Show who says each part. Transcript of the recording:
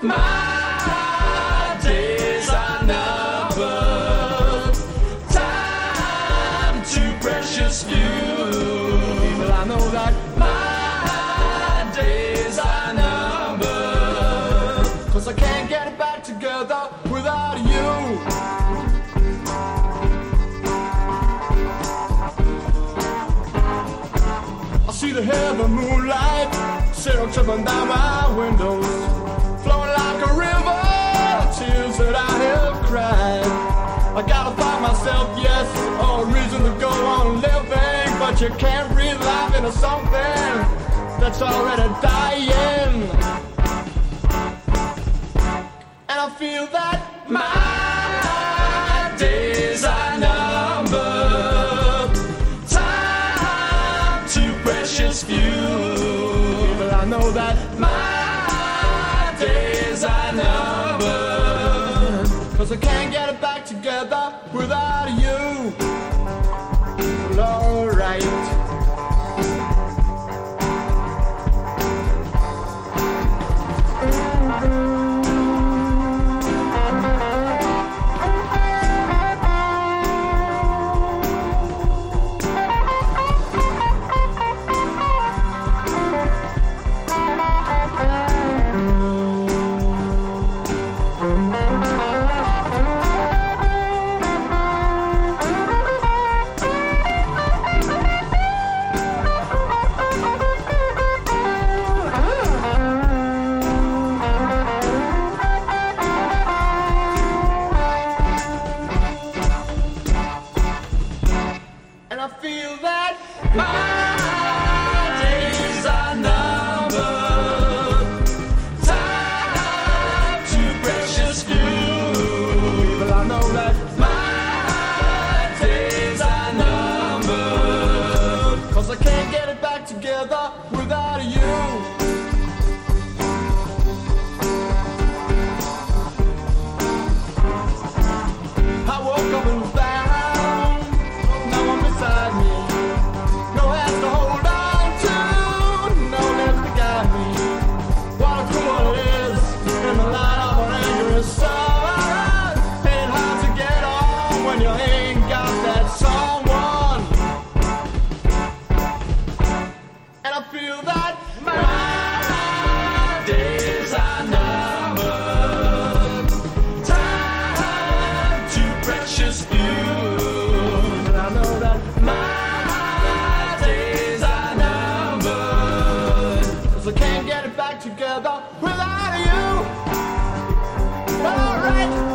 Speaker 1: my days are numbered. Time too precious few. Well, I know that my days are numbered. 'Cause I can't get it back together without you. I see the heavy moonlight, syrup dripping down my windows, flowing like a river, tears that I have cried. I gotta find myself, yes, or a reason to go on living, but you can't breathe life into something that's already dying. And I feel that my days are numbered. Time too precious few. But I know that my days are numbered. 'Cause I can't get it back together without you. Well, alright. I feel that my days are numbered. Time too precious few. But I know that my days are numbered. 'Cause I can't get it back together without you. I woke up and found no one beside me, no hands to hold on to, no lips to guide me. What a cruel it is in the light of an angry sun. Ain't hard to get on when you ain't got that someone. And I feel that my days are numbered. Time too precious few. But I know that my days are numbered. 'Cause I can't get it back together without you. Alright.